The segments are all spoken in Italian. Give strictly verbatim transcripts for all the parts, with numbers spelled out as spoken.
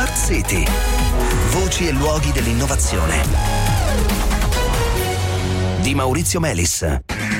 Smart City. Voci e luoghi dell'innovazione. Di Maurizio Melis.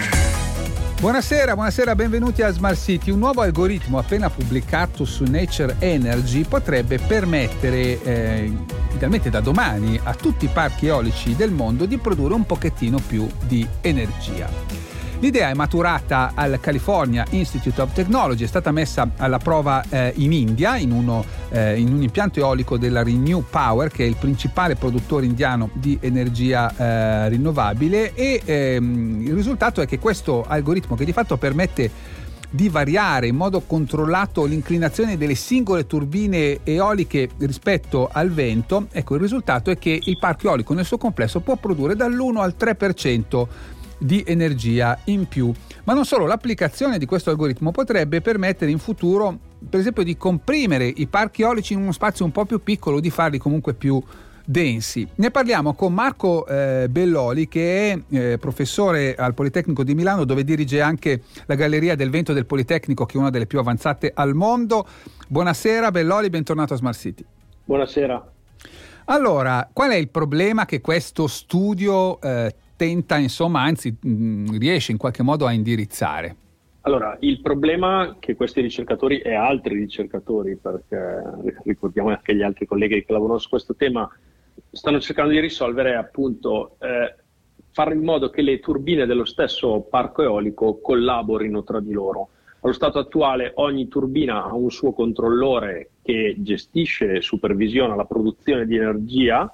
Buonasera, buonasera, benvenuti a Smart City. Un nuovo algoritmo appena pubblicato su Nature Energy potrebbe permettere, eh, idealmente da domani, a tutti i parchi eolici del mondo di produrre un pochettino più di energia. L'idea è maturata al California Institute of Technology, è stata messa alla prova eh, in India, in, uno, eh, in un impianto eolico della Renew Power, che è il principale produttore indiano di energia eh, rinnovabile, e ehm, il risultato è che questo algoritmo, che di fatto permette di variare in modo controllato l'inclinazione delle singole turbine eoliche rispetto al vento, ecco, il risultato è che il parco eolico nel suo complesso può produrre dall'uno al tre per cento di energia in più. Ma non solo, l'applicazione di questo algoritmo potrebbe permettere in futuro, per esempio, di comprimere i parchi eolici in uno spazio un po' più piccolo, di farli comunque più densi. Ne parliamo con Marco eh, Belloli, che è eh, professore al Politecnico di Milano, dove dirige anche la Galleria del Vento del Politecnico, che è una delle più avanzate al mondo. Buonasera Belloli, bentornato a Smart City. Buonasera. Allora, qual è il problema che questo studio eh, tenta, insomma, anzi mh, riesce in qualche modo a indirizzare? Allora, il problema che questi ricercatori e altri ricercatori, perché ricordiamo anche gli altri colleghi che lavorano su questo tema, stanno cercando di risolvere è appunto eh, fare in modo che le turbine dello stesso parco eolico collaborino tra di loro. Allo stato attuale ogni turbina ha un suo controllore che gestisce e supervisiona la produzione di energia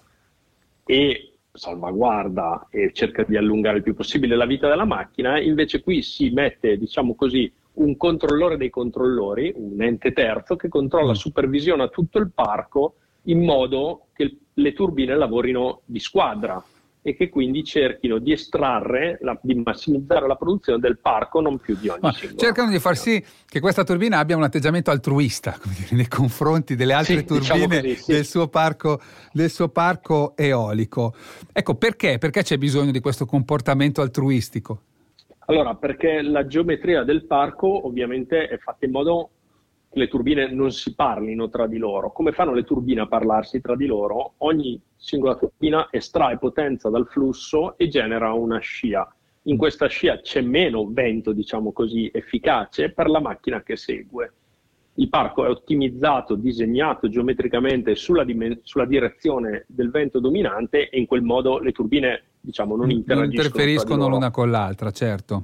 e salvaguarda e cerca di allungare il più possibile la vita della macchina. Invece qui si mette, diciamo così, un controllore dei controllori, un ente terzo che controlla, supervisiona tutto il parco in modo che le turbine lavorino di squadra e che quindi cerchino di estrarre, la, di massimizzare la produzione del parco, non più di ogni Ma singolo. Cercano di far sì che questa turbina abbia un atteggiamento altruista, come dire, nei confronti delle altre sì, turbine, diciamo così, sì. del suo parco, del suo parco eolico. Ecco, perché? Perché c'è bisogno di questo comportamento altruistico? Allora, perché la geometria del parco ovviamente è fatta in modo che le turbine non si parlino tra di loro. Come fanno le turbine a parlarsi tra di loro? Ogni singola turbina estrae potenza dal flusso e genera una scia. In questa scia c'è meno vento, diciamo così, efficace per la macchina che segue. Il parco è ottimizzato, disegnato geometricamente sulla, dimen- sulla direzione del vento dominante e in quel modo le turbine, diciamo, non interagiscono. Non interferiscono l'una con l'altra, certo.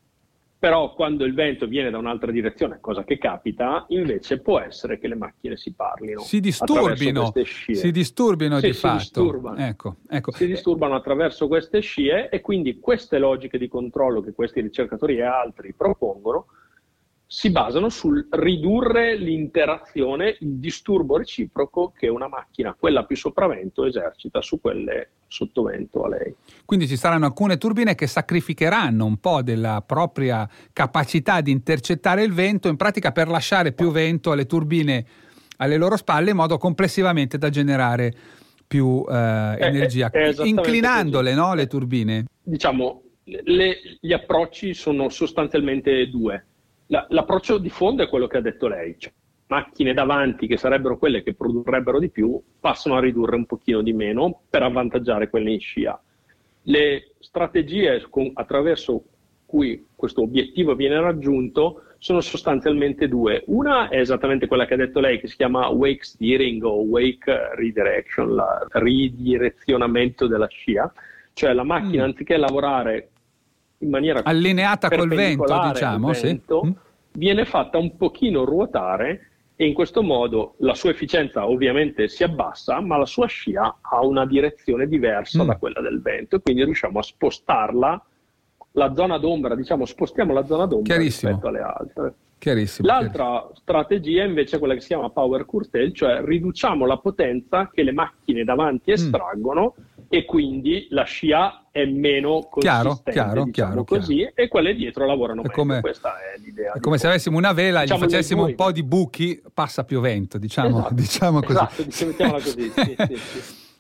Però quando il vento viene da un'altra direzione, cosa che capita, invece può essere che le macchine si parlino. Si disturbino, si disturbino sì, di si fatto. Disturbano. Ecco, ecco. Si disturbano attraverso queste scie e quindi queste logiche di controllo che questi ricercatori e altri propongono si basano sul ridurre l'interazione, il disturbo reciproco che una macchina, quella più sopravvento, esercita su quelle sottovento a lei. Quindi ci saranno alcune turbine che sacrificheranno un po' della propria capacità di intercettare il vento, in pratica per lasciare più vento alle turbine alle loro spalle, in modo complessivamente da generare più eh, energia, è, è inclinandole, così. no, le turbine. Diciamo, le, gli approcci sono sostanzialmente due. La, l'approccio di fondo è quello che ha detto lei, cioè macchine davanti, che sarebbero quelle che produrrebbero di più, passano a ridurre un pochino di meno per avvantaggiare quelle in scia. Le strategie con, attraverso cui questo obiettivo viene raggiunto sono sostanzialmente due. Una è esattamente quella che ha detto lei, che si chiama wake steering o wake redirection, il ridirezionamento della scia, cioè la macchina mm. anziché lavorare in maniera allineata col vento, diciamo, vento, sì. viene fatta un pochino ruotare e in questo modo la sua efficienza ovviamente si abbassa, ma la sua scia ha una direzione diversa mm. da quella del vento e quindi riusciamo a spostarla, la zona d'ombra, diciamo, spostiamo la zona d'ombra rispetto alle altre. Chiarissimo, L'altra chiarissimo. strategia invece è quella che si chiama power curtail, cioè riduciamo la potenza che le macchine davanti estraggono mm. e quindi la scia è meno consistente, chiaro, diciamo chiaro, così, chiaro. E quelle dietro lavorano è meglio. come, Questa è l'idea. È come se avessimo una vela, diciamo, gli facessimo due, un po' di buchi, passa più vento, diciamo, esatto, diciamo così. Esatto, mettiamola così, sì, sì, sì.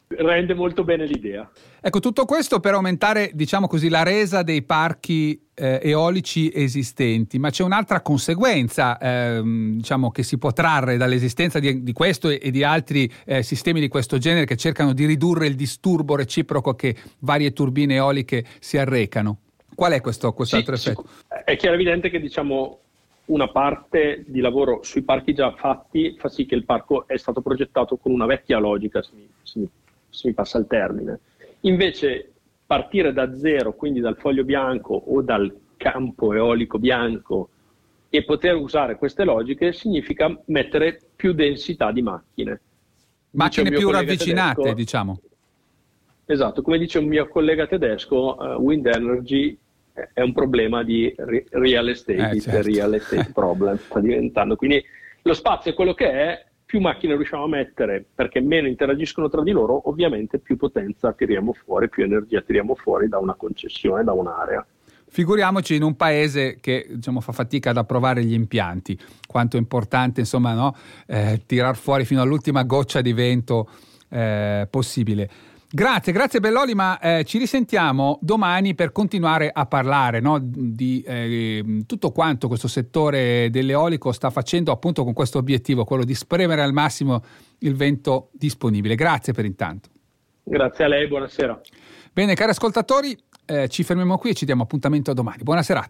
rende molto bene l'idea. Ecco, tutto questo per aumentare, diciamo così, la resa dei parchi eh, eolici esistenti, ma c'è un'altra conseguenza ehm, diciamo che si può trarre dall'esistenza di, di questo e, e di altri eh, sistemi di questo genere che cercano di ridurre il disturbo reciproco che varie turbine eoliche si arrecano. Qual è questo quest'altro sì, effetto? È chiaro evidente che diciamo una parte di lavoro sui parchi già fatti fa sì che il parco è stato progettato con una vecchia logica, se mi, se mi, se mi passa il termine. Invece partire da zero, quindi dal foglio bianco o dal campo eolico bianco, e poter usare queste logiche significa mettere più densità di macchine. Macchine più ravvicinate, tedesco, diciamo. Esatto, come dice un mio collega tedesco, uh, wind energy è un problema di real estate, eh, certo. real estate problem sta diventando. Quindi lo spazio è quello che è, più macchine riusciamo a mettere perché meno interagiscono tra di loro, ovviamente più potenza tiriamo fuori, più energia tiriamo fuori da una concessione, da un'area. Figuriamoci in un paese che diciamo fa fatica ad approvare gli impianti, quanto è importante insomma no? eh, tirar fuori fino all'ultima goccia di vento eh, possibile. Grazie, grazie Belloli, ma eh, ci risentiamo domani per continuare a parlare no, di eh, tutto quanto questo settore dell'eolico sta facendo appunto con questo obiettivo, quello di spremere al massimo il vento disponibile. Grazie per intanto. Grazie a lei, buonasera. Bene, cari ascoltatori, eh, ci fermiamo qui e ci diamo appuntamento a domani. Buona serata.